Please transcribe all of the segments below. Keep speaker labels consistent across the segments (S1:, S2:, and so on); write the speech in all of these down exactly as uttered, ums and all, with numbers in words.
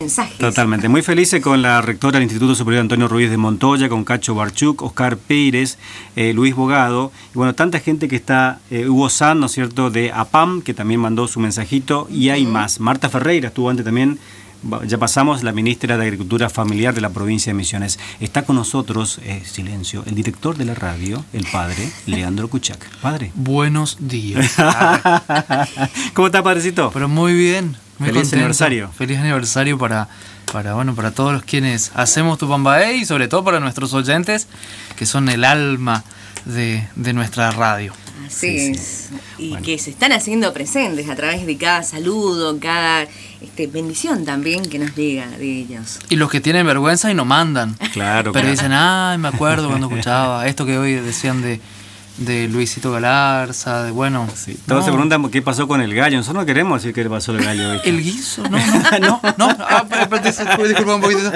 S1: mensajes.
S2: Totalmente. Muy felices con la rectora del Instituto Superior Antonio Ruiz de Montoya, con Cacho Barchuk, Oscar Pérez, eh, Luis Bogado, y bueno, tanta gente que está, eh, Hugo San, ¿no es cierto?, de APAM, que también mandó su mensajito, y hay uh-huh. más. Marta Ferreira estuvo antes también, ya pasamos, la ministra de Agricultura Familiar de la provincia de Misiones. Está con nosotros, eh, silencio, el director de la radio, el padre Leandro Kuchak. Padre.
S3: Buenos días.
S2: ¿Cómo está, padrecito?
S3: Pero muy bien. Muy
S2: Feliz
S3: contento.
S2: aniversario.
S3: Feliz aniversario para, para, bueno, para todos los quienes hacemos Tupambaé y sobre todo para nuestros oyentes, que son el alma de, de nuestra radio.
S1: Así
S2: sí,
S1: es.
S2: Sí.
S1: Y
S2: Bueno.
S1: que se están haciendo presentes a través de cada saludo, cada este, bendición también que nos llega de ellos.
S3: Y los que tienen vergüenza y no mandan.
S2: Claro,
S3: Pero
S2: claro.
S3: dicen, ay, me acuerdo cuando escuchaba esto que hoy decían de, de Luisito Galarza, de bueno.
S2: Sí, todos
S3: no.
S2: se preguntan qué pasó con el gallo. Nosotros no queremos decir qué le pasó al gallo. ¿Viste?
S3: El guiso, no, no, no, no. Ah, espérate, disculpa un poquito.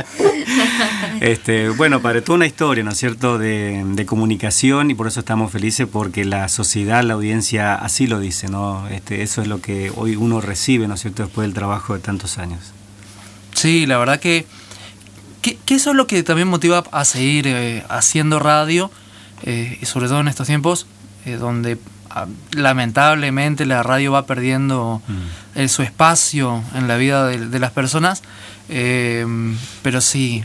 S2: Este, bueno, para toda una historia, ¿no es cierto?, de, de comunicación, y por eso estamos felices, porque la sociedad, la audiencia así lo dice, ¿no? Este, eso es lo que hoy uno recibe, ¿no es cierto?, después del trabajo de tantos años.
S3: Sí, la verdad que, que, que eso es lo que también motiva a seguir eh, haciendo radio, eh, y sobre todo en estos tiempos, eh, donde ah, lamentablemente la radio va perdiendo mm. eh, su espacio en la vida de, de las personas, eh, pero sí,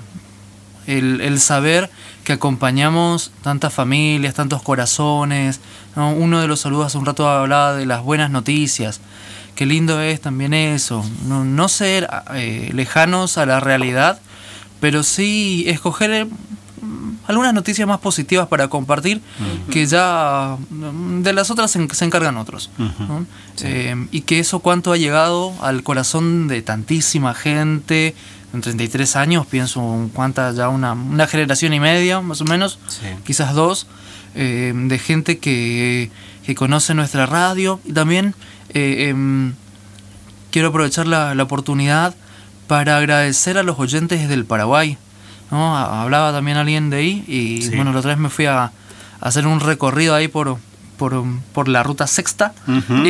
S3: el, el saber que acompañamos tantas familias, tantos corazones, ¿no? Uno de los saludos hace un rato hablaba de las buenas noticias. Qué lindo es también eso, no, no ser eh, lejanos a la realidad, pero sí escoger eh, algunas noticias más positivas para compartir, uh-huh. que ya de las otras se, se encargan otros, uh-huh. ¿no? Sí. Eh, y que eso cuánto ha llegado al corazón de tantísima gente. En treinta y tres años pienso en cuánta, ya una, una generación y media más o menos, sí. quizás dos, eh, de gente que, que conoce nuestra radio. Y también eh, eh, quiero aprovechar la, la oportunidad para agradecer a los oyentes del Paraguay, ¿no? Hablaba también alguien de ahí y sí. bueno, la otra vez me fui a, a hacer un recorrido ahí por, por, por la ruta sexta, uh-huh.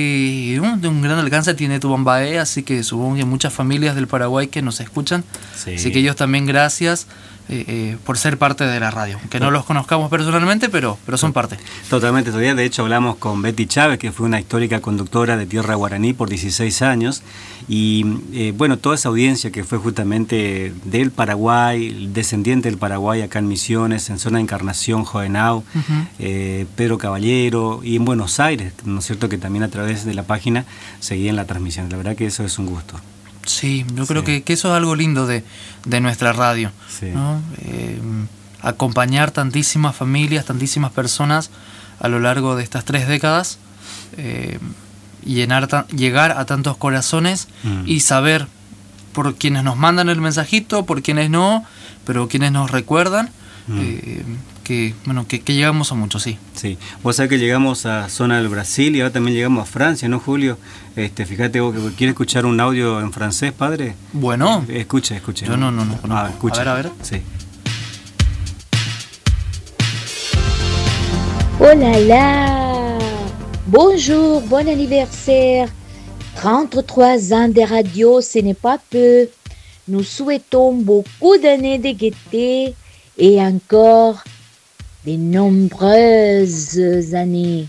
S3: y uh, de un gran alcance tiene Tupambaé, así que supongo que hay muchas familias del Paraguay que nos escuchan, sí. así que ellos también gracias eh, eh, por ser parte de la radio, que no los conozcamos personalmente, pero, pero son parte.
S2: Totalmente, todavía de hecho hablamos con Betty Chávez, que fue una histórica conductora de Tierra Guaraní por dieciséis años, y eh, bueno, toda esa audiencia que fue justamente del Paraguay, descendiente del Paraguay acá en Misiones, en zona de Encarnación, Jovenau, uh-huh. eh, Pedro Caballero, y en Buenos Aires, ¿no es cierto?, que también a través de la página seguían la transmisión. La verdad que eso es un gusto.
S3: Sí, yo creo sí. que, que eso es algo lindo de, de nuestra radio,
S2: sí.
S3: ¿no? Eh, acompañar tantísimas familias, tantísimas personas a lo largo de estas tres décadas, eh, llenar ta- llegar a tantos corazones mm. y saber por quienes nos mandan el mensajito, por quienes no, pero quienes nos recuerdan, mm. eh, que bueno que, que llegamos a muchos, sí.
S2: Sí, vos sabés que llegamos a zona del Brasil y ahora también llegamos a Francia, ¿no, Julio? Este, fíjate vos que ¿quieres escuchar un audio en francés, padre?
S3: Bueno.
S2: Eh, escuche, escuche.
S3: Yo no, no, no. no.
S2: Ah, escucha.
S3: A ver, a ver.
S2: Sí.
S4: Oh là là! Bonjour, bon anniversaire! trente-trois ans de radio, ce n'est pas peu. Nous souhaitons beaucoup d'années de gaieté et encore de nombreuses années.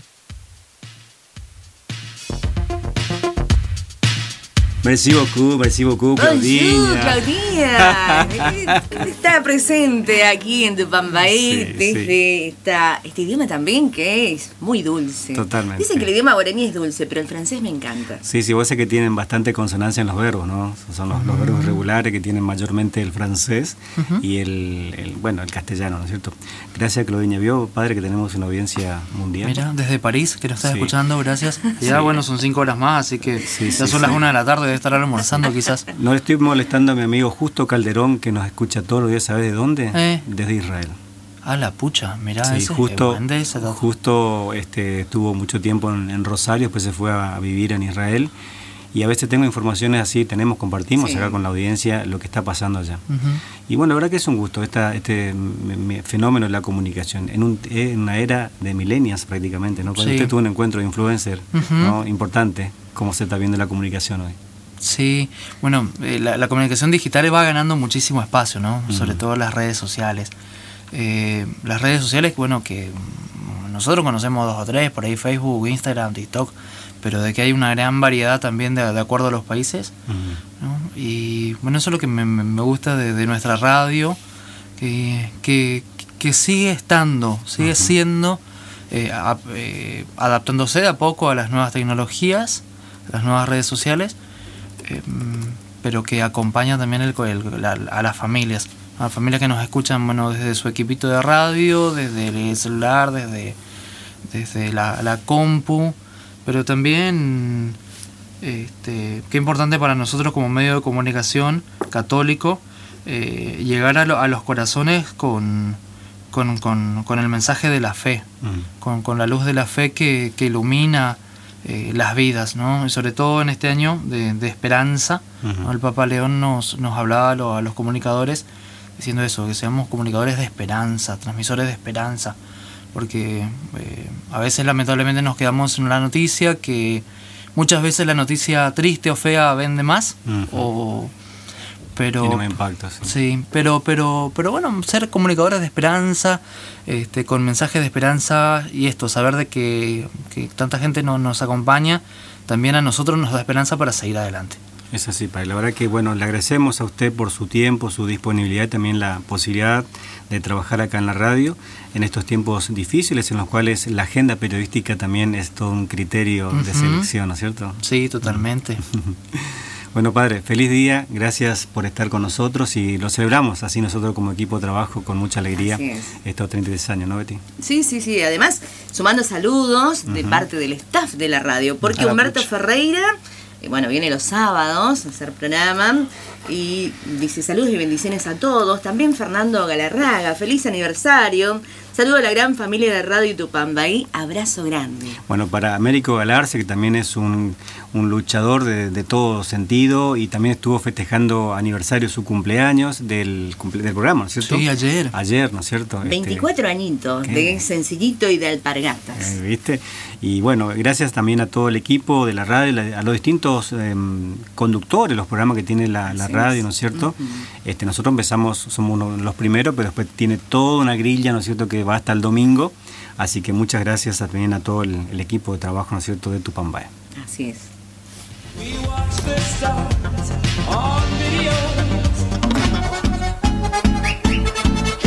S2: Merci beaucoup, merci beaucoup,
S1: Claudinha. Claudinha. Está presente aquí en Tupambaé,
S2: sí,
S1: desde
S2: sí.
S1: Esta, este idioma también que es muy dulce.
S2: Totalmente.
S1: Dicen que el idioma guaraní es dulce, pero el francés me encanta.
S2: Sí, sí, vos sabés que tienen bastante consonancia en los verbos, ¿no? Son los, uh-huh. los verbos regulares que tienen mayormente el francés uh-huh. y el, el, bueno, el castellano, ¿no es cierto? Gracias, Claudinha. Vio, padre, que tenemos una audiencia mundial.
S3: Mira, desde París, que nos está sí. escuchando, gracias. Ya,
S2: sí.
S3: bueno, son cinco horas más, así que
S2: sí,
S3: ya
S2: sí,
S3: son
S2: sí.
S3: las una de la tarde, debe estar almorzando quizás.
S2: No le estoy molestando a mi amigo Justo Calderón, que nos escucha todos los días, ¿sabes de dónde?
S3: Eh.
S2: Desde Israel.
S3: Ah, la pucha, mirá,
S2: sí,
S3: ese
S2: justo,
S3: es
S2: justo este, estuvo mucho tiempo en, en Rosario, después se fue a, a vivir en Israel, y a veces tengo informaciones así, tenemos, compartimos sí. acá con la audiencia lo que está pasando allá. Uh-huh. Y bueno, la verdad que es un gusto esta, este me, me, fenómeno de la comunicación, en, un, en una era de millennials prácticamente, ¿no? Cuando sí. usted tuvo un encuentro de influencer, uh-huh. ¿no? importante, cómo se está viendo la comunicación hoy.
S3: Sí, bueno, eh, la, la comunicación digital va ganando muchísimo espacio, ¿no?
S2: Uh-huh.
S3: Sobre todo las redes sociales. Eh, las redes sociales, bueno, que nosotros conocemos dos o tres, por ahí Facebook, Instagram, TikTok, pero de que hay una gran variedad también de, de acuerdo a los países, uh-huh. ¿no? Y bueno, eso es lo que me, me gusta de, de nuestra radio, que, que, que sigue estando, sigue uh-huh. siendo, eh, a, eh, adaptándose de a poco a las nuevas tecnologías, las nuevas redes sociales, eh, pero que acompaña también el, el, la, a las familias, a las familias que nos escuchan, bueno, desde su equipito de radio, desde el celular, desde, desde la, la compu, pero también este, qué importante para nosotros como medio de comunicación católico eh, llegar a, lo, a los corazones con, con, con, con el mensaje de la fe, mm. con, con la luz de la fe que, que ilumina eh, las vidas, ¿no? Y sobre todo en este año de, de esperanza, uh-huh. ¿no? El Papa León nos, nos hablaba a, lo, a los comunicadores diciendo eso, que seamos comunicadores de esperanza, transmisores de esperanza, porque eh, a veces lamentablemente nos quedamos en la noticia, que muchas veces la noticia triste o fea vende más, uh-huh. o pero
S2: tiene más impacto, sí.
S3: sí, pero pero pero bueno, ser comunicadores de esperanza, este, con mensajes de esperanza, y esto, saber de que, que tanta gente no, nos acompaña, también a nosotros nos da esperanza para seguir adelante.
S2: Es así, Padre. La verdad que, bueno, le agradecemos a usted por su tiempo, su disponibilidad y también la posibilidad de trabajar acá en la radio en estos tiempos difíciles en los cuales la agenda periodística también es todo un criterio uh-huh. de selección, ¿no es cierto?
S3: Sí, totalmente.
S2: Bueno, Padre, feliz día, gracias por estar con nosotros y lo celebramos así nosotros como equipo de trabajo con mucha alegría estos treinta y tres años, ¿no, Betty?
S1: Sí, sí, sí, además sumando saludos uh-huh. de parte del staff de la radio, porque Humberto pucha. Ferreira... Bueno, viene los sábados a hacer programa y dice saludos y bendiciones a todos. También Fernando Galarraga, feliz aniversario. Saludo a la gran familia de Radio Tupambaí, abrazo grande.
S2: Bueno, para Américo Galarce, que también es un, un luchador de, de todo sentido y también estuvo festejando aniversario su cumpleaños del, del programa, ¿no es cierto?
S3: Sí, ayer.
S2: Ayer, ¿no es cierto?
S1: veinticuatro
S2: este,
S1: añitos, ¿qué? De Sencillito y de Alpargatas.
S2: Eh, ¿Viste? Y bueno, gracias también a todo el equipo de la radio, a los distintos eh, conductores, los programas que tiene la, la radio, ¿no es cierto? Uh-huh. Este, nosotros empezamos, somos uno de los primeros, pero después tiene toda una grilla, ¿no es cierto?, que va hasta el domingo, así que muchas gracias también a todo el, el equipo de trabajo, ¿no es cierto?, de Tupambaé.
S1: Así es.